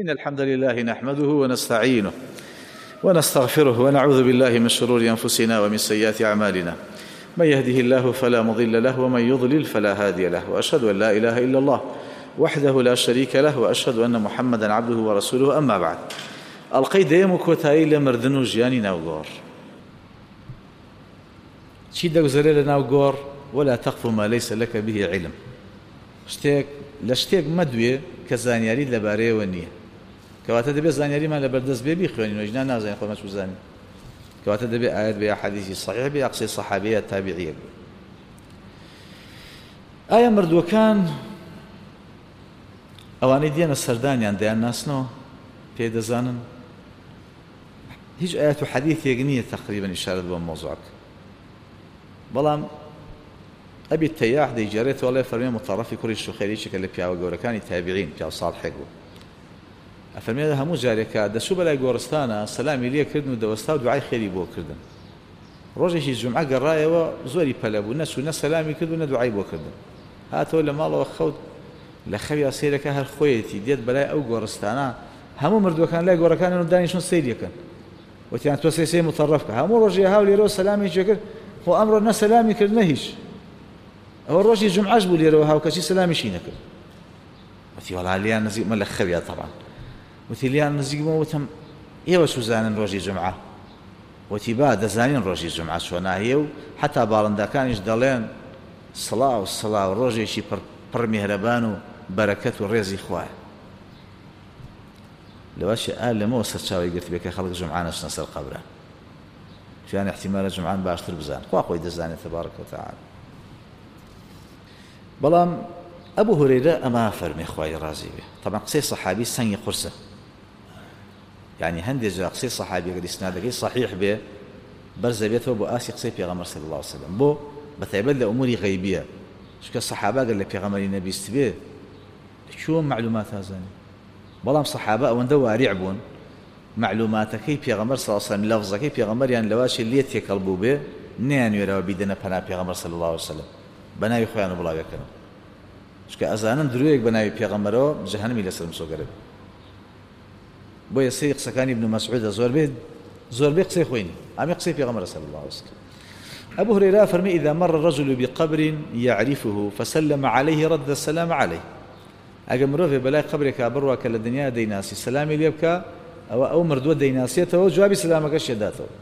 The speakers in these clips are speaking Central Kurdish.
إن الحمد لله نحمده ونستعينه ونستغفره ونعوذ بالله من شرور أنفسنا ومن سيئات أعمالنا. من يهده الله فلا مضل له ومن يضلل فلا هادي له، وأشهد أن لا إله إلا الله وحده لا شريك له، وأشهد أن محمدا عبده ورسوله. أما بعد، ئەڵلقەی دەیەم و کۆتایی لە مردن و ژیانی ناوگۆڕ. چی دەگوزارێت لە ناو گۆڕ؟ ولا تقف ما ليس لك به علم. لە شتێک مەدوێ کە زانیاری لەبارەیەوە نییە، کەواتە دەبێت زانیاریمان لە بەردەست بێ بیخوێنین و ژنا نازانین خۆمە چ بزانین، کەواتە دەبێت ئاەت بێ یا حەدیثی صحیح بێ یا قسەی سەحابە یا تابعیە بێ. ئایا مردووەکان ئەوانەی دێنە سەردانیان دەیان ناسنەوە پێدەزانن؟ هیچ ئاەت و حەدیثێک نییە تقریبا ئیشارەت بۆ مۆزوعەکە، بەڵام ئەبی تەیاح دەیجارێتەوە وڵێ فەرمێ متەڕەفی کوڕی شوخەیریچێکە لە پیاوە گەورەکانی تابعین، پیاو ساڵحێک بوو. ئەفەرمێ هەموو جارێکە دەچوو بەلای گۆڕستانە سەلامی لێ کردن و دەوەستا و دوعای خێری بۆ کردن. ڕۆژێکی جومعە گەڕایەوە زۆری پەلە بوو، نەچوو نە سەلامی کرد و نە دوعای بۆ کردن. هاتەوە لە ماڵەوە خەوت لە خەویا سەیرەکە هەر خۆیەتی دێت بەلای ئەو گۆڕستانە، هەموو مردوەکان لای گۆڕەکانن و دانیشتون سەیرەکەن، وتیان تۆ سێ متەڕەف کە. هەموو ڕۆژی هاو لێرەوە سەلامێکی کرد، خۆ ئەمڕۆ نە سەلامی کرد نە هیچ. ئەوە ڕۆژی جومعەش بوو لێرەوە هاو کەچی سەلامیشی نەکرد. وتی وەڵا لیان نزیکمە لە خەویا تەبعان، وتی لیان نزیکمە، وتم ئێوە سوزانن ڕۆژی جومعە؟ وتی با دەزانین ڕۆژی جومعە چۆن هەیە و حتا باڵندەکانیش دەڵێن سڵاو سڵاو، ڕۆژێکی پڕ میهرەبان و بەرەکەت و ڕێزی خوایە. لەواشی لەمەوە سەرچاوی گرت بێ کە خەڵک جومعە نەچنە سەر قەبرە، چیان احتیمالە جومعان باشتر بزان، خوا خۆی دەزانێت تەبارەکە و تەعالا. بەڵام ئەبوو هورەیرە ئەمە فەرمێ خوای ڕازی بێ، طبعا قسەی سەحابی سەنگی قورسە، یعنی هەندێک جا قسەی سەحابی ئەگەر ئیسنادەکەی صحیح بێ بەرزە بێتەوە بۆ ئاسی قسەی پێغەمبەر صلی الله علیه وسلم، بۆ بەتایبەت لە ئوموری غەیبیە، چونکە سەحابە ئەگەر لە پێغەمبەری نەبیست بێ چۆن معلومات هازانێ؟ بەڵام سەحابە ئەوەندە واریع بوون معلوماتەکەی پێغەمبەر صلی الله علیه وسلم، لەفزەکەی پێغەمبەریان لەواشی لێ تێکەڵ بوو بێ نەیانوێرەوە بیدەنە پەنا پێغەمبەر صلی الله علیه وسلم بەناوی خۆیان و بڵاویەکەن، چونکە ئەزانن درۆیەک بەناوی پێغەمبەرەوە جەهەنەمی لەسەر مسۆگەرە بێ. بۆیە سەی قسەکانی ابن مسعود زۆربەی قسەی خۆی نی، ئەمێ قسەی پێغەمبەرە صلی الله علیه وسلم. أبو هريرة فرمي إذا مر الرجل بقبر يعرفه فسلم عليه رد السلام عليه. ئەگە مرۆڤێ بەلای قبرێکا بڕواکە لە دنیا دەیناسی سەلامی لێ بکە، ئەو مردووە دەیناسێتەوە جوابی سەلامەکەش دێداتەوە.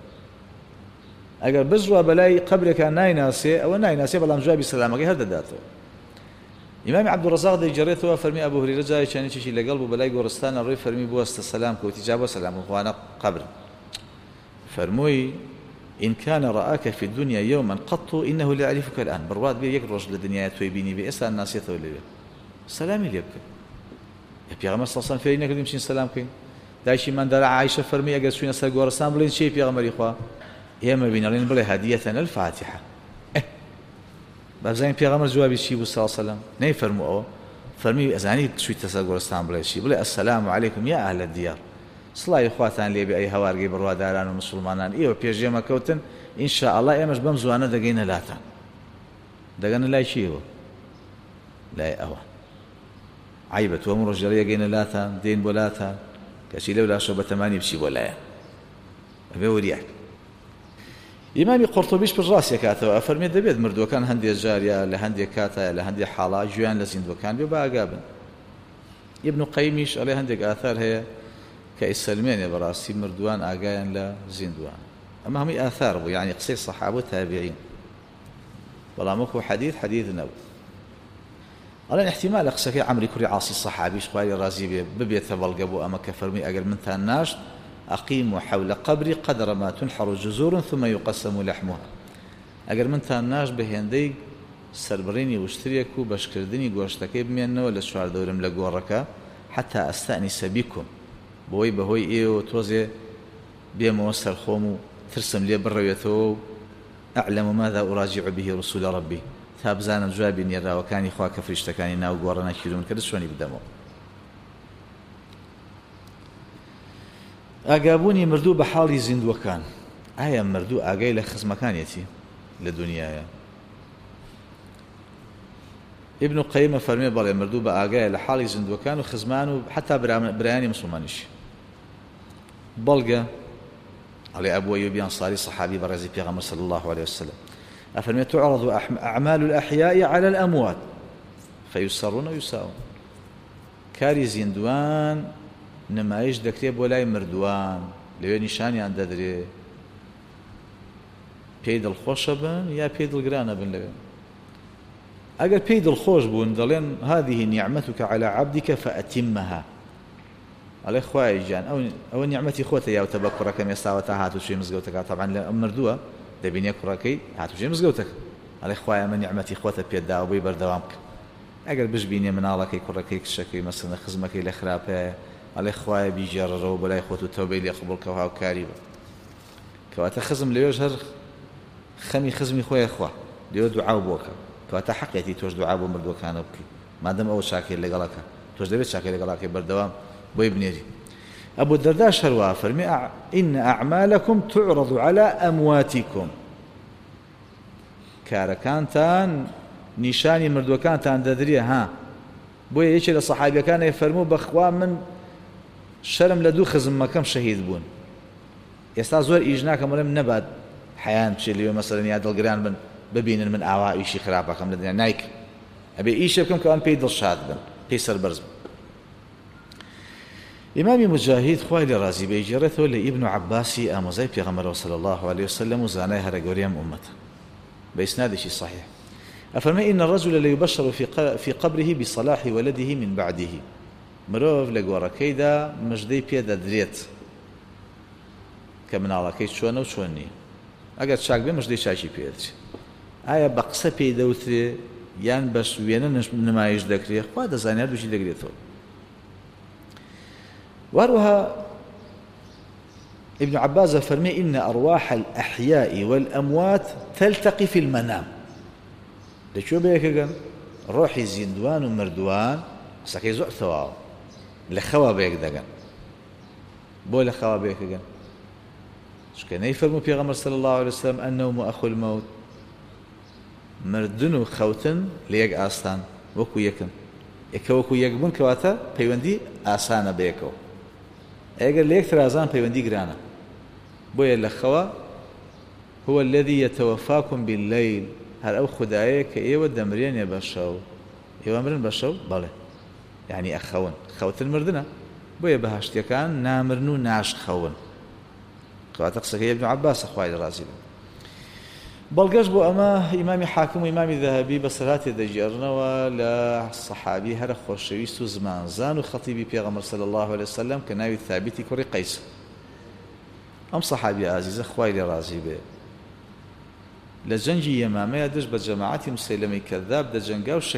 ئەگەر بزوە بەلای قبرێکا نایناسێ ئەوە نایناسێ، بەڵام جوابی سەلامەکەی هەر دەداتەوە. ئیمامی عەبدوڕەزاق دەیجێڕێتەوە فەرمی ئەبوو هورەیرە جارێکیانێکی لەگەڵ بوو بەلای گۆڕستانە ڕێی فەرمی بوەستە سەلام کەوتی جا بۆ سەلام خوانە قبر. فەرمووی إن كان رآك في الدنيا يوما قط إنه لا يعرفك الآن. بڕوات بێ یەک ڕۆژ لە دنیای تۆی بینی بێ ئێستا ناسێتەوە لەوێ، سەلامی لێ بکە. پێغەمبەر صلی الله علیه و سلم فێری نەکردیم چین سەلام بکەین. دایکی منداڵە عایشە فەرمی ئەگەر چوینە سەر گۆڕستان بڵێن چی پێغەمبەری خوا؟ ئێمە بینەڵێن بڵێ هەدیەتەن الفاتحە. بەزانین پێغەمبەر جوابی چی بوو صلی الله علیه و سلم؟ نەیفەرموو ئەوە، فەرمی ئەزانی چوویتە سەر گۆڕستان بڵێ چی؟ بڵێ ئەسەلام عەلەیکم یا ئەهلە دیار، سڵاوی خواتان لێبێ ئەی هەوارگەی بڕواداران و مسلمانان، ئێوە پێشێمە کەوتن، ئینشاءالله ئێمەش بەم زوانە دەگەینە لاتان. دەگەنە لای چیەوە؟ لای ئەوە. عیبە تۆ هەموو ڕۆژ دەگەینە لاتان، دێین بۆ لاتان، کەچی لەو لاشۆ بەتەمانی بچی بۆ لایە، ئەبێ وریای. ئیمامی قورتوبیش پڕ ڕاستیەکاتەوە، ئەفەرمێ دەبێت مردووەکان هەندێک جاریە لە هەندێک کاتە لە هەندێک حاڵا گوێیان لە زیندوەکان بێ بە ئاگا بن. ئیبن قەیمیش ئەڵێ هەندێک ئاثار هەیە کە ئیسەلمێنێ بەڕاستی مردووان ئاگایان لە زیندوان. ئەمە هەمووی ئاثار بوو، یعنی قسەی سەحابە و تابعین، بەڵام وەکو حەدیث نەبوو. ئەڵێن احتیمالە قسەکەی عەمری کوڕی عاسی سەحابیش خوای ڕازی بێ ببێتە بەڵگە بۆ ئەمە کە فەرمی ئەگەر منتان ناشت أقيموا حول قبري قدر ما تنحر جزور ثم يقسم لحمها. ئەگەر منتان ناش بە هێندەی سەربڕینی وشترێک و بەشکردنی گۆشتەکەی بمێننەوە لە چواردەورم لە گۆڕەکە حتا ئەستەئنیسە بیکم، بۆی بەهۆی ئێوە تۆزێ بێمەوە سەرخۆم و ترسم لێ بڕەوێتەوە و ئەعلم ماذا أراجع به رسول ربي، تا بزانم جوابی نێراوەکانی خوا کە فریشتەکانی ناو گۆڕە نەکردون کە چۆنی بدەمەوە. ئاگابوونی مردوو بە حاڵی زیندوەکان. ئایا مردوو ئاگای لە خزمەکانیەتی لە دنیاە؟ ابن قيم فرمي بەڵێ مردوو بە ئاگایە لە حاڵی زیندوەکان و خزمان و حتا برایانی مسلمانیش بەڵگە ئەڵێ ئەبوو ئەیوب ئەنساری صحابی بەڕێزی پێغەمبەر صلی الله عليه وسلم أفرمي تعرض أعمال الأحياء على الأموات فيسرون ويساءون كاري زیندوان نمایش دەکرێت بۆ لای مردووان لەوێ نیشانیان دەدرێ پێی دڵخۆشە بن یا پێی دڵگرانە بن لەوێ ئەگەر پێی دڵخۆش بوون دەڵێن هذه نعمتك على عبدك فأتمها ئەڵێ خوای گیان ئەوە نیعمەتی خۆتە یاوتە بە کوڕەکەم ئێستاوە تا هاتوچێ مزگەوتەکە تەبعاً لە ئەم مردووە دەبینێ کوڕەکەی هاتوچێ مزگەوتەکە ئەڵێ خوای ئەمە نیعمەتی خۆتە پێدا و بۆی بەردەوام بکە ئەگەر بشبینێ مناڵەکەی کوڕەکەی کچەکەی مەسەڵەن خزمەکەی لە خراپەیە ئەڵێ خوایە بیجێڕەرەوە بەلای خۆت و تەوبەی لێ قبوڵ کە هاوکاری بە کەواتە خزم لەوێش هەر خەمی خزمی خۆیە خوا لێوە دوعاو بۆکە کەواتە حەقێتی تۆش دوعا بۆ مردووەکانە بکەی مادەم ئەوە چاکەی لەگەڵەکە تۆش دەبێت چاکەی لەگەڵاکەی بەردەوام بۆی بنێری أبو الدرداء شرواه فرمي إن أعمالكم تعرض على أمواتكم كاركانتان نشاني مردوكانتان ددريه ها بويا يشي لصحابي كان يفرموا بخوا من شرم لدو خزم مكم شهيد بون يستا زور إيجناكم ولم نباد حيان بشي اللي مثلا يا دلقران من ببين من أعواء إيشي خرابكم لدينا نايك أبي إيشي بكم كمان بيدل شاد بن بيسر برز إمام مجاهد خوالي رازي بيجرته لابن عباسي آموزاي بيغمر صلى الله عليه وسلم وزاناي هرقوريام أمته بإسناد شيء صحيح أفرمي إن الرجل ليبشر في قبره بصلاح ولده من بعده مروف لقورا كيدا مجدي بيدا دريت كمن على كيد شوانا وشواني أقد شاك بي مجدي شاكي بيدري آية بقصة بيدا وثري يان بس ويانا نمايش دكري خواد زانيار دوشي دكريتو وروها ابن عباس فرمي إن أرواح الأحياء والأموات تلتقي في المنام لشو بيكا روحي زندوان ومردوان ساكي زوء ثواو لخوا بيك دقن بو لخوا بيكا شكا يفرمو بيغمر صلى الله عليه وسلم النوم أخو الموت مردن خوتن ليك آستان وكو يكن وكو يكبون كواتا بيوندي آسانا بيكو اگر ليك ترازان پەیوەندی گرانە بۆیە لە خەوا هو الذي يتوفاكم بالليل هەر ئەو خودایە کە ئێوە دەمرێنێ بە شەو ئێوە مرن بە شەو بەڵێ یعنی ئەخەون خەوتن مردنە بۆیە بەهاشتیەکان نامرن و ناشخەون کەواتە قسەکەی ابن عباس خوای ڕازی بێ بەڵگەش بۆ ئەمە ئیمامی حاکم و ئیمامی ذەهەبی بەسەراتی دەجێڕنەوە لە سەحابی هەرە خۆشەویست و زمانزان و خەتیبی پێغەمبەر صلی الله عليه وسلم کە ناوی ثابتی کوڕی قەیس ئەم سەحابی ئازیزە خوای لێ ڕازی بێ لە جەنگی یەمامەیە دەشت بە جەماعەتی مسەیلەمەی کەذاب دەجەنگا و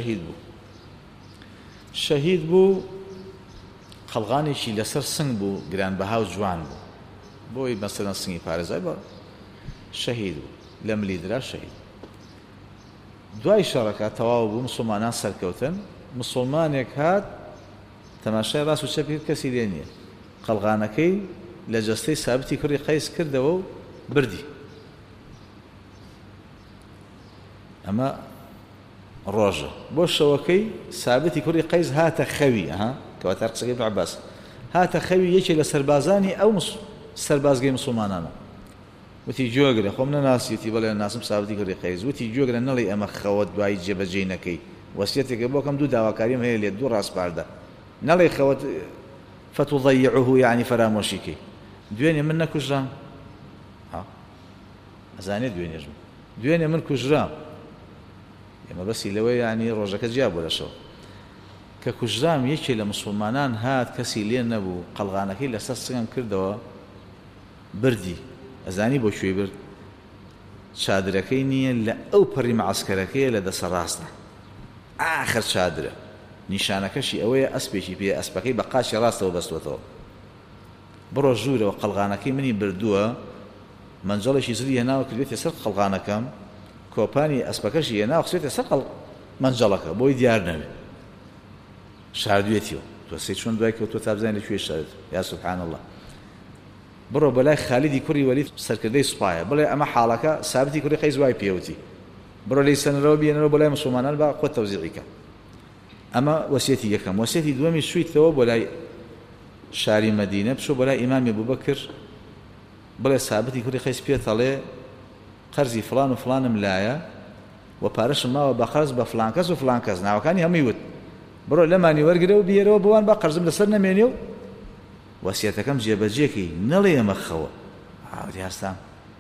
شەهید بوو خەڵغانێکی لەسەر سنگ بوو گرانبەها و جوان بوو بۆی مەسەلەن سنگی پارێزای بە شەهید بوو لم ليدرا شهيد دوای شەڕەکە تەواو بوو مسلمانان سەرکەوتن مسلمانێک هات تەماشای ڕاست و چەپی کەسی لێ نییە قەڵغانەکەی لە جەستەی سابتی کوڕی قەیس کردەوە و بردی ئەمە ڕۆژە بۆ شەوەکەی سابتی کوڕی قەیس هاتە خەوی کەواتە قسەکەی ابن عباس هاتە خەوی یەکێ لە سەربازانی ئەو سەربازگەی مسلمانانە وتی جۆگرە خۆم نەناسیەتی بەڵێ ناسم سابتی کوڕی قەیس وتی جۆگرە نەڵێ ئەمە خەوت دوای جێبەجێی نەکەی وەسیەتێکە بۆکەم دوو داواکاریم هەیە لێ دوو ڕاستپاردە نەڵێ خەوت فتضيعه يعني فرامۆشیکەی دوێنێ من نەکوژرام ئەزانێت دوێنێ من کوژرام ئێمە بەسی لەوەی یعنی ڕۆژەکە جیا بۆ لەشەوە کە کوژرام یەکێ لە مسلمانان هات کەسی لێ نەبوو قەڵغانەکەی لەسەر سنگم کردەوە بردی ئەزانی بۆ شوێ برد چادرەکەی نییە لە ئەو پەڕی مەعسکەرەکەیە لە دەسە ڕاستە ئاخر چادرە نیشانەکەشی ئەوەیە ئەسپێکی پێ ئەسپەکەی بە قاچی ڕاستەوە بەستوەتەوە بڕۆ ژوورەوە قەڵغانەکەی منی بردووە منجەڵێکی زری هێناوە کردوێتە سەر قەڵغانەکەم کۆپانی ئەسپەکەشی هێناوە خستوێتە سەر منجەڵەکە بۆی دیار نەبێ شاردوێتیەوە تۆ سێ چۆن دوای کەوتووە تا بزانێت لەکوێ شارێت یا سوبحان الله بڕۆ بەلای خالیدی کوڕی وەلید سەرکردەی سوپایە بڵێ ئەمە حاڵەکە سابتی کوڕی قەیس وای پێوتی بڕۆ لەی سەنەرەوە بێنەرەوە بەلای مسلمانان بە خۆت تەوزیعیکە أما وسيتي يكم وسيتي دوامي شوي ثواب ولا شاري مدينة بشو بلا إمام أبو بكر بلا ثابتي كوري خيس بيت عليه قرزي فلان وفلان ملايا وبارش ما وبقرز بفلان كز وفلان كز ناو كان هم يود برو لما ني ورقرو بيرو بوان بقرز لسرنا منيو وسيتكم جيبجيكي نلي مخوا عاودي هستام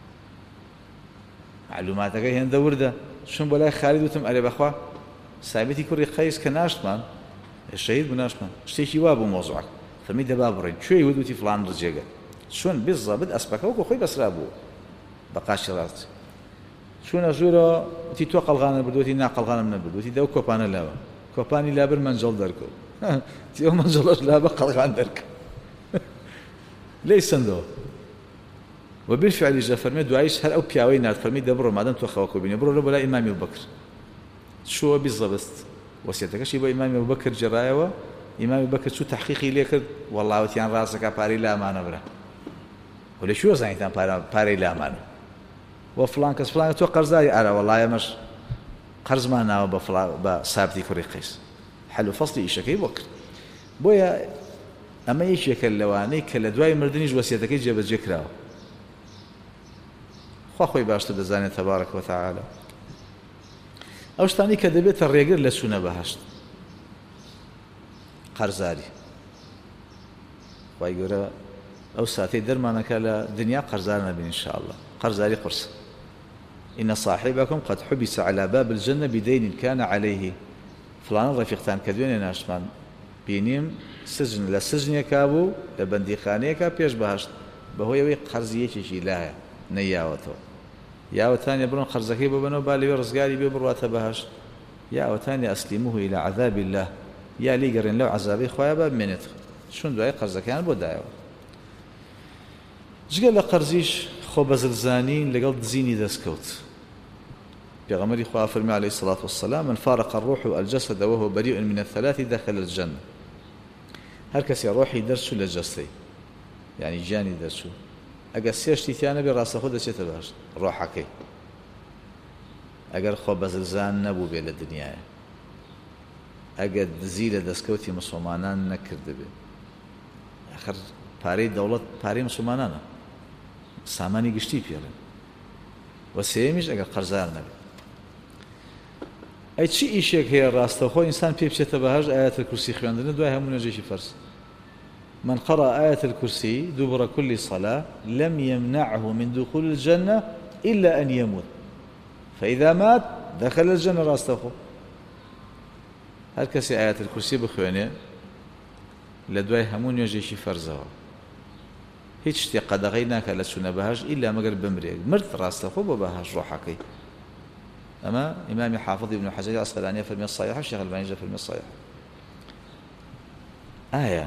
معلوماتك هي ندورده شون بلا خالد وتم علي بخوا ثابتي كوري خيس كناشمان الشهيد بناشمان شتيكي وابو موضوعك فميدا بابرين شو يودوتي فلان رجيجا شون بالضبط أسبك وكو خوي بس رابو بقاش راسي شون أزورا تي توقع الغانا بدوتي ناقل الغانا من بدوتي داو كوبانا لابا كوباني لابر منزل دركو تي يوم منزلش لابا قلغان درك ليس ندو وبالفعل جاء فرمي دعايش هل أو بياوينات فرمي دبرو ما دام توخوا كوبيني برو ربو لا إمام أبو بكر شو بالضبط وسيتك شي بو إمام أبو بكر جرايوا إمام أبو بكر شو تحقيقي ليك والله وتيان راسك باري لا ما نبره ولا شو زين باري لا ما وفلان كس فلان تو قرزاي أرى والله مش قرز ما ناو بسابتي كوري قيس حلو فصلي إيشكي بكر بويا أما يشيك اللواني كلا دواي مردنيش وسيتك جاب ذكره خوي باشتر دزاني تبارك وتعالى أوشتاني كدبيت الرجل لسونا بهشت قرزاري ويقول أو ساتي درمانا كلا دنيا قرزارنا بين إن شاء الله قرزاري قرص إن صاحبكم قد حبس على باب الجنة بدين كان عليه فلان رفيقتان كدوين ناشمان بينيم سجن لا سجن يكابو لبندي خانيكا بيش بهشت بهو يوي قرزية شي لا نياوتو يا وثاني برون خرزكي ببنو بالي ورزقالي ببروات بهشت يا وثاني أسلموه إلى عذاب الله يا لي قرن لو عذابي خويا باب منت شون دعاء قرزكيان بو دعوة جقال لقرزيش خو بزلزانين لقل دزيني دسكوت بيغمري خواه فرمي عليه الصلاة والسلام من فارق الروح والجسد وهو بريء من الثلاث دخل الجنة هر كسي روحي درسو لجسدي يعني جاني درسو اگر سيشتي تيانا براسه خود دسيت بهشت روحكي اگر خو بزلزان نبو بي للدنيا اگر دزيل دسكوتي مسلمانان نكرد بي اخر پاري دولت پاري مسلمانانا ساماني گشتي بيرن وسيمش اگر قرزار نبي اي چي ايشيك هي راسته خو انسان بيبشت بهج آيات الكرسي خواندن دوای همون جيشي فرس من قرأ آية الكرسي دبر كل صلاة لم يمنعه من دخول الجنة إلا أن يموت فإذا مات دخل الجنة راسته هل كسي آية الكرسي بخوانه لدواي همون يجيشي فرزه هيك اشتيق دغيناك لسنة بهاج إلا مقر بمريك مرت راسته ببهاج روحكي أما إمام حافظ ابن حجر العسقلاني في المية الصحيحة الشيخ الألباني في المية الصحيحة آية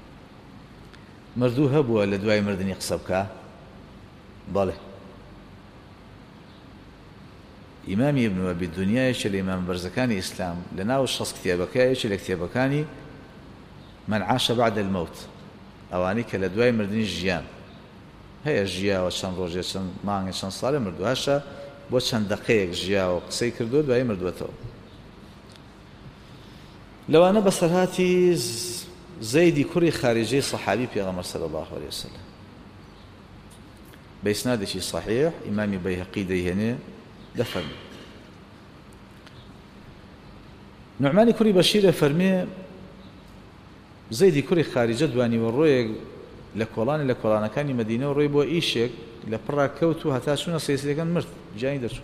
مردو هبوا لدواي مردني قصبكا بله إمامي ابن أبي الدنيا يشل إمام برزكاني إسلام لناو الشخص كتابكا يشل كتابكاني من عاش بعد الموت أواني كلدواي مردني جيان هي جيا وشان روجي شان مانغ شان صالح مردو هاشا بوشان دقيق جيا وقصي كردو دواي مردوته لو أنا بصرهاتي زيدي كوري خارجي صحابي بيغمر صلى الله عليه وسلم بإسناد شيء صحيح إمامي بيهقي ديهني دفن نعماني كوري بشير فرمي زيدي كوري خارجي دواني والرويق لكولانا كان مدينة والرويق بو إيشيك لبرا كوتو هتا شونا سيسي كان مرت جاني درسو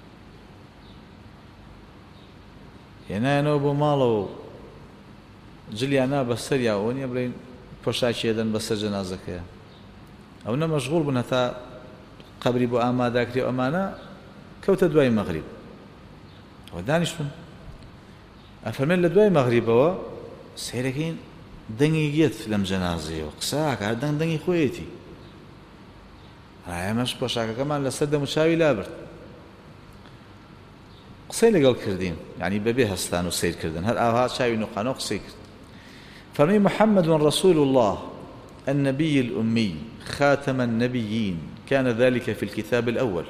ينانو بو مالو جلیانا بەسەر یاوە نیە بڵێن پۆشاکی ئەدەن بەسەر جەنازەکەیە ئەو نە مەشغوڵ بوون هەتا قەبری بۆ ئامادەکرێ ئەمانە کەوتە دوای مەغریب ئەوە دانیشتون ئەفەرمێن لە دوای مەغریبەوە سەیرەکەین دەنگی گێت لەم جەنازەیەوە قساکە هەر دەنگی خۆیەتی ئەمەش پۆشاکەکەمان لەسەر دەموچاوی لابرد قسەی لەگەڵ کردین یعنی بەبێ هەستان و سیرکردن هەر ئاها چاوی نوقانەوە قسەی کرد فرمي محمد رسول الله النبي الأمي خاتم النبيين كان ذلك في الكتاب الأول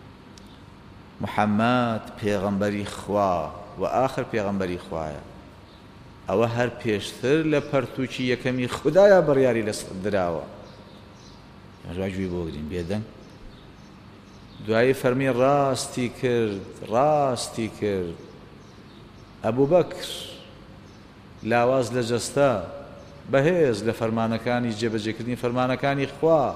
محمد پیغمبری خوا وآخر پیغمبری خوايا ئەوە هەر پێشتر لە پەرتووکی یەکەمی خودایە بڕیاری لەسەر دراوە. ئەمە گوێی بۆ گرین بێدەنگ. دوایی فەرمی ڕاستی کرد ئەبوو بەکر لاواز لە جەستە بەهێز لە فەرمانەکانی جێبەجێکردنی فەرمانەکانی خوا،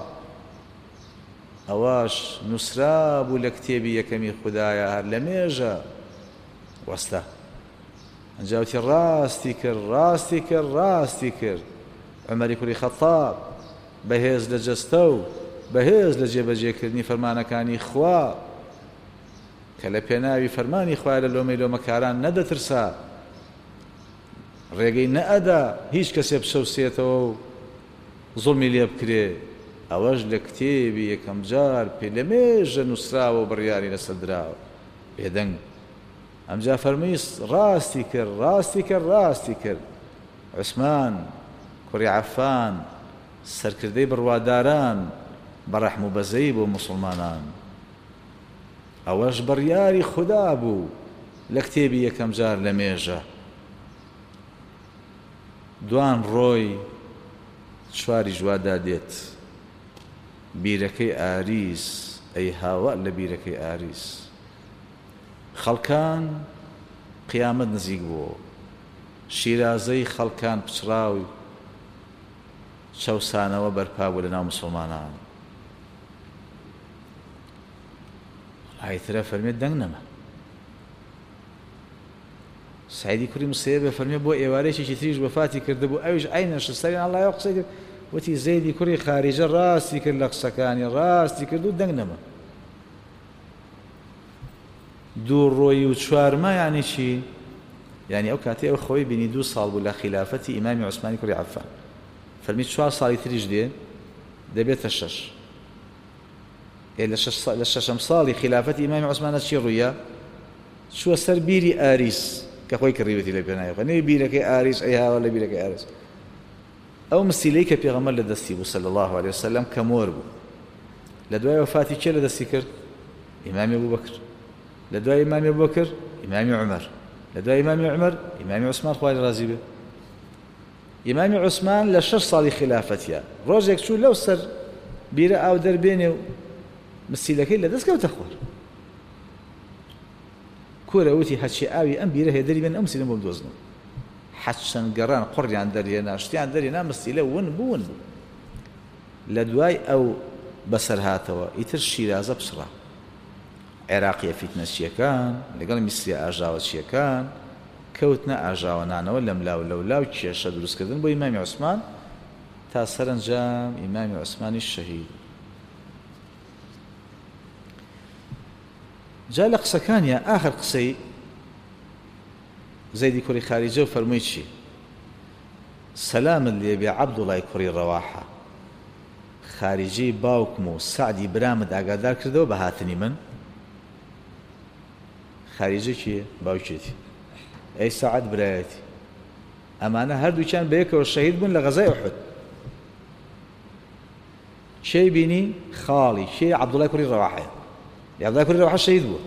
ئەوەش نووسرا بوو لە کتێبی یەکەمی خودایە هەر لە مێژە وەستە. ئەنجاوتی ڕاستی کرد عومەری کوڕی خەتاب بەهێز لە جەستە و بەهێز لە جێبەجێکردنی فەرمانەکانی خوا کە لە پێناوی فەرمانی خوای لە لۆمەی لۆمەکاران نەدەترسا، ڕێگەی نەئەدا هیچ کەسێ بشەوسێتەوە و زوڵمی لێ بکرێ، ئەوەش لە کتێبی یەکەم جار پێ لە مێژە نووسراوە و بڕیاری لەسەر دراوە. بێدەنگ ئەمجا فەرمی ڕاستی کرد عوسمان کوڕی عەفان سەرکردەی بڕواداران بە ڕەحم و بەزەی بۆ موسڵمانان، ئەوەش بڕیاری خودا بوو لە کتێبی یەکەم جار لە مێژە. دوان ڕۆی چواری جوادا دێت بیرەکەی ئاریس، ئەی هاوە لە بیرەکەی ئاریس. خەڵکان قیامەت نزیک بووە، شیرازەی خەڵکان پچڕاوی چەوسانەوە بەرپا بوو لە ناو موسڵمانان. ئایترە فەرمێت دەنگ نەما. سعیدی کوڕی موسەیەب فەرمێ بۆ ئێوارەیەکی تریش وەفاتی کردبوو، ئەویش عینە شەستەریان ئەڵڵایەوە قسەی کرد، وتی زەیدی کوڕی خاریجە ڕاستی کرد لە قسەکانی، ڕاستی کرد و دەنگ نەما. دوو ڕۆی و چوارمە یعنی چی؟ یعنی ئەو کاتێ ئەو خۆی بینی 2 ساڵ بوو لە خلافەتی ئیمامی عوسمانی کوڕی عەفان، فەرمی 4 ساڵی تریش دێ دەبێتە 6. لە شەشەم ساڵی خلافەتی ئیمامی عوسمانە چی ڕوویە؟ چووە سەر بیری ئاریس کە خۆی کڕیوەتی لە پێناوی نەوەی بیرەکەی ئاریس، ئەی هاوە لە بیرەکەی ئاریس. ئەو مسیلەی کە پێغەمبەر لە دەستی بوو صلی الله عليه وسلم کە مۆر بوو، لە دوای وەفاتی کێ لە دەستی کرد؟ ئیمامی ئەبوبەکر. لە دوای ئیمامی ئەبوبەکر ئیمامی عومەر، لە دوای ئیمامی عومەر ئیمامی عوسمان خوای ڕازی بێ. ئیمامی عوسمان لە 6 ساڵی خلافەتیە ڕۆژێک چوو لەو سەر بیرە ئاو دەربێنێ و مسیلەکەی لە دەست کەوتە خوار. کورە وتی هەچی ئاوی ئەم بیرە هەیە دەری بێن ئەم مسیلە بۆ بدۆزنەوە. حەچەند گەڕان قوڕیان دەرهێنا شتیان دەرهێنا مستیلە ون بوون. لە دوای ئەو بەسەر هاتەوە ئیتر شیرازە پچڕا، عێراقیە فیتنەچیەکان لەگەڵ میسریە ئاژاوەچیەکان کەوتنە ئاژاوەنانەوە لەم لاو لەو لاو کێشە دروستکردن بۆ ئیمامی عوسمان تا سەرنجام ئیمامی عوسمانی شەهید. جا لە قسەکانیە ئاخر قسەی زەیدی کوڕی خاریجە و فەرمووی چی؟ سەلامت لێبێ عەبدوڵای کوڕی ڕەواحە، خاریجەی باوکم و سعدی برامت ئاگادار کردەوە بە هاتنی من. خاریجە کێ؟ باوکێتی. ئەی سەعەد برایەتی، ئەمانە هەردووکیان بەیەکەوە شەهید بوون لە غەزای ئوحود. کێی بینی؟ خاڵی کێ؟ عەبدوڵای کوڕی ڕەواحەیە. عەبدوڵای کوڕی ڕەواحە شەهید بووە.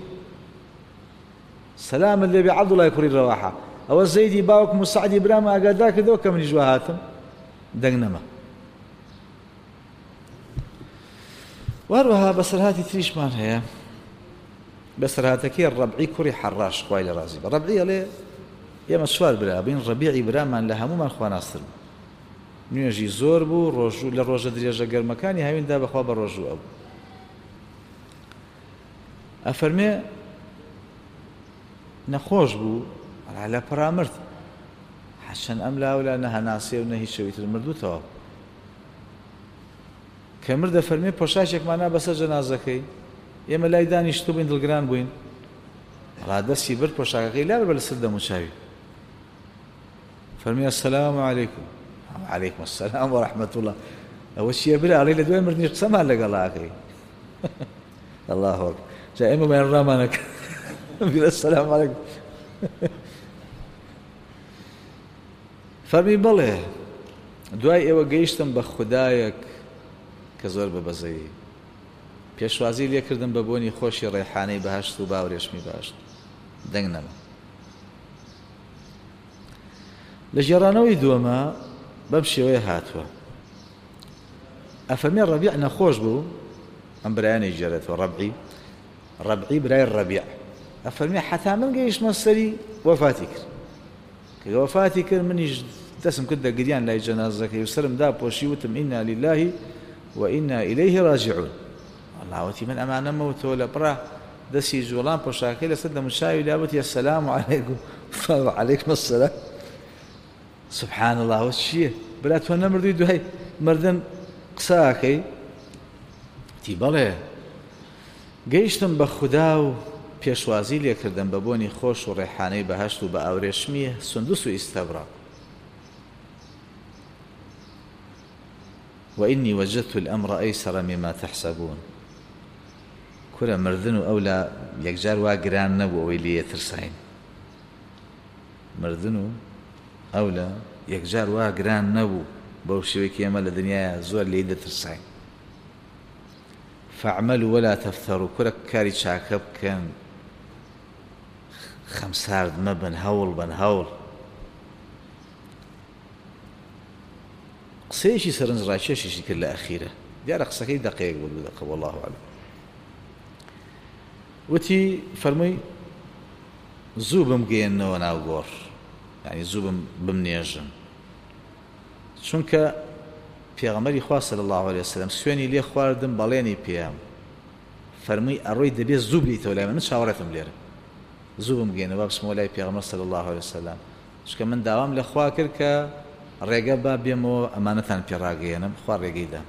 سەلامت لێبێ عەبدوڵای کوڕی ڕەواحە، ئەوە زەیدی باوکم و سەعدی برام ئاگادار کردەوە کە منیش وا هاتم دەنگ نەما. وهروەها بەسەرهاتی تریشمان هەیە، بەسەرهاتەکەی ڕەبعی کوڕی حەڕاش خوای لە ڕازی بە. ڕەبعی ئەڵێ ئێمە چوار برا بین، ڕەبیعی برامان لە هەمومان خواناستر بوو، نوێژی زۆر بوو، ڕۆژوو لە ڕۆژە درێژە گەرمەکانی هاویندا بەخوا بە ڕۆژوو ئەبوو. ئەفەرمێ نەخۆش بوو لە پەرامرد، حەچەند ئەم لاولا نە هەناسێ و نە هیچ شەویتر مردووتەوە. کە مردە فەرمێ پۆشاکێکمانە بەسەر جەنازەکەی، ئێمە لای دانیشتو بووین دڵگران بووین، ڕادەستی برد پۆشاکەکەی لار بە لەسەر دەموچاوی. فەرمی ئەسەلامو عەلەیکم. وعەلەیکم ئەسەلام وەڕەحمەت الله. ئەوە چییە برا؟ ئەڵێ لە دوای مردنی قسەمان لەگەڵاکەی. الله ئەکبەر. جا ئێمە بەیان ڕامانەکە بیر ئەسەلام عەلەیکم. فەرمی بەڵێ دوای ئێوە گەیشتم بە خودایەک کە زۆر بەبەزەیی، پێشوازی لێکردم بە بۆنی خۆشی ڕێحانەی بەهەشت و باوڕێشمی باشت، دەنگ نەما. لجيرانوي دوما بمشي ويا هاتوا أفرمي الربيع نخوش بو أم برياني جرت ربعي براي الربيع أفرمي حتى من قيش مصري وفاتك وفاتك من تسم كده قديان لا جنازك يسلم دا بوشي وتم إنا لله وإنا إليه راجعون الله وتي من أمانة موت ولا برا دسي جولان بوشاكي لسد مشاوي لابد السلام عليكم وعليكم السلام سبحان الله وشيه بلا تونا مردو هاي مردن قساكي تي بله گەیشتم بە خودا و پێشوازی لێکردم بە بۆنی خۆش و ڕێحانەی بەهەشت و بە ئاورێشمیە سندوس و ئیستەبرا وإني وجدت الأمر أيسر مما تحسبون كل مردن أولى يكجار واقران نبو ويلي يترسين مردن أولى يكجار واقران نبو بوشوي كيما لدنيا زور لي يترسين فاعملوا ولا تفتروا كرك كاري شاكب كان خمسارد ما بن هول قسيشي سرنز راشيشي كل أخيرة ديار قسكي دقيق والله أعلم وتي فرمي زوبم جينو ناوغور يعني زوبم بمنيجم چونك پیغمبری خوا صلی الله علیه وسلم سوێنی لێ خواردم بەڵێنی پێیام فەرمووی ئەڕۆی دەبێت زوو بلیتەوە لای من چاوەڕێتم لێرە زوو بمگەێنەوە بچمەوە لای پێغەمبەر صلی الله علیه وسلم چونکە من داوام لە خوا کرد کە ڕێگە با بێمەوە ئەمانەتان پێڕاگەیەنم خوا ڕێگەی دام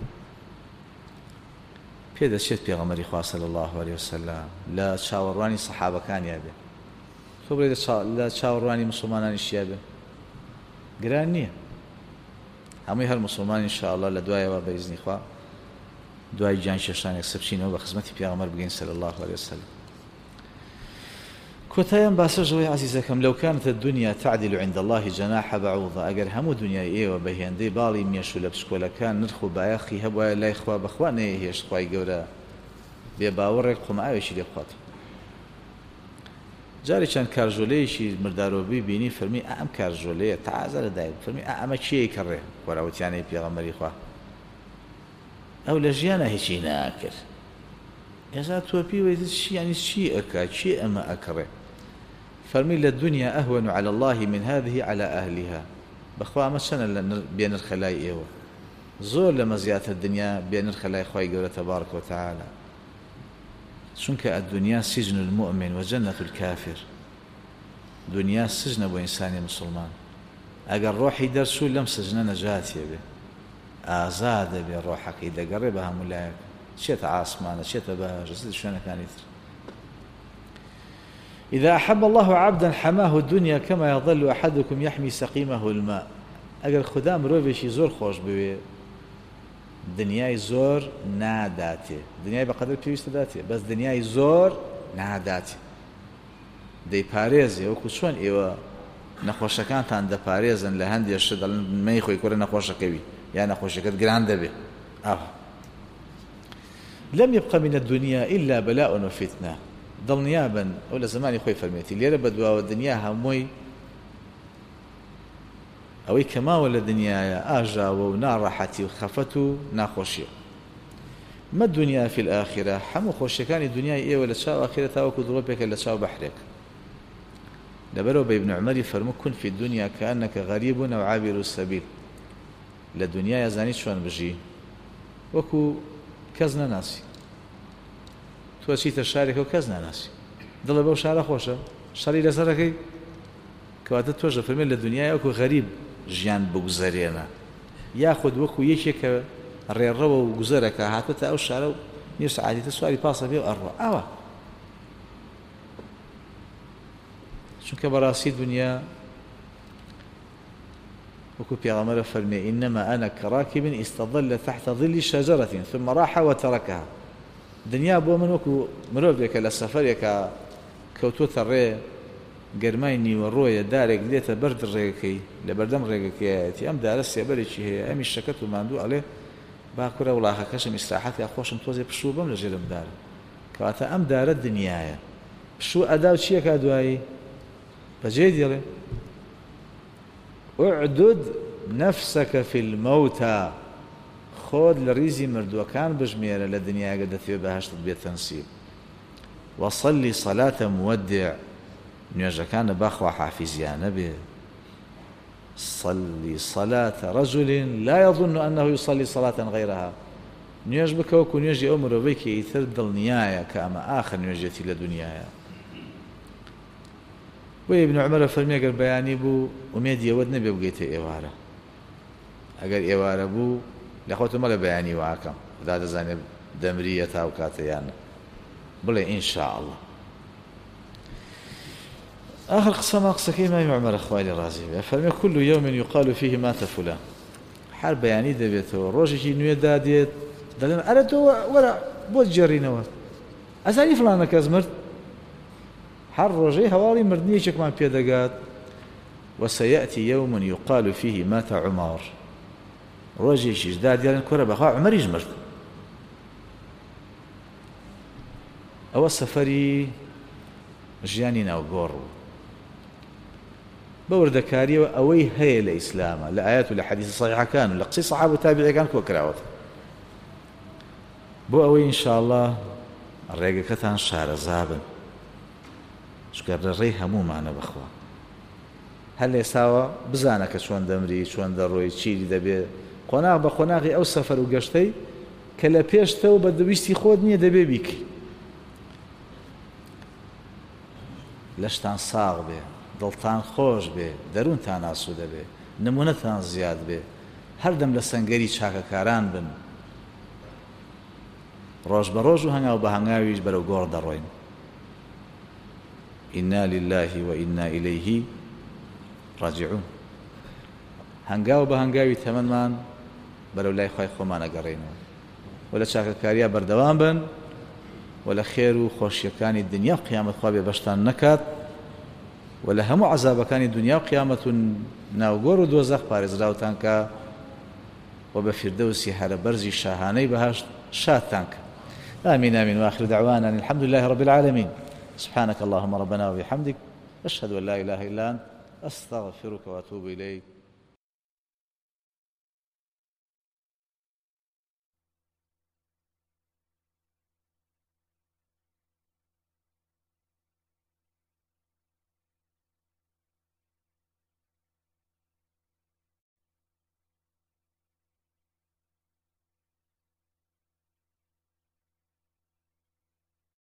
پێدەچێت پێغەمبەری خوا صلی الله علیه وسلم لە چاوەڕوانی سەحابەکانیا بێ تۆ بڵێ لە چاوەڕوانی موسڵمانانیشیا بێ گران نییە هەمووی هەر مسلمان إن شاء الله لدوایەوە بەئیزنی خوا دوای جان شێشانێک سەبچینەوە بە خزمەتی پێغەمبەر بگەین صلی الله عليه وسلم کۆتاییان باسەژەوەی عزیزەکەم لو كانت الدنيا تعدل عند الله جناح بعوضة ئەگەر هەموو دنیای ئێوە بە هێندەی باڵی مێش و لە پشکۆلەکان نرخ و بایەخی هەبوایە لای خوا بەخوا نەیەهێشت خوای گەورە بێ باوەڕێک قوماوێکی لێ بخوات جاري كان كارجولي شي مرداروبي بيني فرمي ام كارجولي تعازل دايب فرمي ام شي كره وراوت يعني بيغمري خوا او لجيانا هيشي ناكر يا زات وبي ويز شي يعني شي اكا شي اما اكره فرمي للدنيا اهون على الله من هذه على اهلها بخوا مثلا بين الخلايا ايوه زور لما زيادة الدنيا بين الخلايا خوي قوله تبارك وتعالى چونك الدنيا سجن المؤمن وجنة الكافر دنيا سجن ابو انسان مسلمان اگر روحي درسو لم سجن نجاتي به ازاد به روحك اذا قربها ملاك شيت عاصمانه شيت باجس شلون كان يثر اذا احب الله عبدا حماه الدنيا كما يظل احدكم يحمي سقيمه الماء اگر خدا مروبشي زور خوش بوي دنیای زۆر ناداتێ دنیای بەقەدر پێویستە داتێ بەس دنیای زۆر ناداتێ دەیپارێزێ وەکو چۆن ئێوە نەخۆشەکانتان دەپارێزن لە هەندێک شت دەڵێن مەی خۆی کۆرە نەخۆشەکەوی یا نەخۆشەکەت گران دەبێ لم يبقى من الدنيا إلا بلاء وفتنة ضلنيا بن أو زماني خوي فرميتي ليرة بدوا والدنيا هموي أوي كما ولا دنيا آجا ونارحتي وخفتو ناخوشي ما الدنيا في الآخرة حمو خوشي كان الدنيا إيه ولا تشاو آخرتها وكذروبك ولا تشاو بحرك لبرو بابن عمر فرمو كن في الدنيا كأنك غريب أو عابر السبيل لدنيا يزاني شوان بجي وكو كزنا ناسي توشي تشارك وكزنا ناسي دل بو شارع خوشة شاري لسركي كواتا توجه فرمي لدنيا وكو غريب ژیان بگوزارێنە یاخود وەکو یەکێکە ڕێڕەوە و گوزەرەکە هاتوتە ئەو شارە و نیو سەعاتێتە سواری پاسە بێ و ئەڕۆ ئەوە چونکە بەڕاستی دنیا وەکو پێغەمبەر فەرمێ إنما أنا كراكب استظل تحت ظل شجرة ثم راح وتركها دنیا بۆ من وەکو مرۆڤێکە لە سەفەرێکە کەوتۆتە ڕێ گەرمای نیوەڕۆیە دارێک دێتە بەرد ڕێگەکەی لە بەردەم ڕێگەکەیەتی ئەم دارە سێبەرێکی هەیە ئەمی شەکەت و ماندوو ئەڵێ با کوورە وڵاغەکەشم ئیستراحەت یا خۆشم تۆزێ پشوو بەم لە ژێرم دارە کەواتە ئەم دارە دنیایە پشوو ئەدا و چیەکە دوایی بەجێ دێڵێ اعدد نفسك في الموتى خود لريزي مردو كان بجميرة للدنيا قد في بهشت بيت تنسيب وصلي صلاة مودع نيجا كان باخوا حافزيان به صلي صلاة رجل لا يظن أنه يصلي صلاة غيرها نيج بك وكو نيجي أمر بك يثرد النيايا كأما آخر نيجتي لدنيايا وابن عمر فرمي أقر بياني بو وميدي ود نبي بقيته إيوارا أقر إيوارا بو لأخوته مالا بياني وعاكم ودا دزاني دمرية تاوكاتيان بلي إن شاء الله آخر قصة ما قصة كيما ابن عمر أخوالي رازي فرمي كل يوم يقال فيه مات فلان حال بياني دبيته روجي نوية داديت دلنا أردو ولا بود جرينوا أزاني فلانا كازمرت حال روجي هوالي مردنيشك من بيدقات وسيأتي يوم يقال فيه مات عمر روجي شجداد يالن كورا بخوا عمر يجمرت أو السفري جياني ناو قورو بوردكاري أوي هي الإسلام لآيات والحديث صحيحة كانوا لقصي صحابة وتابعي كان كوكراوت بو أوي إن شاء الله الرقة كتان شهر زابن شكر الريها مو معنا بخوا هل يساوى بزانك شوان دمري شوان دروي تشيري دبي قناغ بقناغي أو سفر وقشتي كلا بيشتو بدويستي خودني دبي بيك لشتان صاغ بي دڵتان خۆش بێ دەروونتان ئاسوودە بێ نمونەتان زیاد بێ هەردەم لە سەنگەری چاکەکاران بن ڕۆژ بە ڕۆژ و هەنگاو بە هەنگاویش بەرەو گۆڕ دەڕۆین ئینا لله وئینا ئیلەیه ڕاجعون هەنگاو بە هەنگاوی تەمەنمان بەرەو لای خوای خۆمان ئەگەڕێنەوە و لە چاکەکاریە بەردەوام بن و لە خێر و خۆشیەکانی دنیا و قیامەت خوا بێ بەشتان نەکات ولا هم عذابكان دنيا وقيامة ناوغور ودوزخ بارزراوتان كا وبفردوسي حال برزي شاهاني بهاش شاتان كا آمين آمين وآخر دعوانا الحمد لله رب العالمين سبحانك اللهم ربنا وبحمدك أشهد أن لا إله إلا أنت أستغفرك وأتوب إليك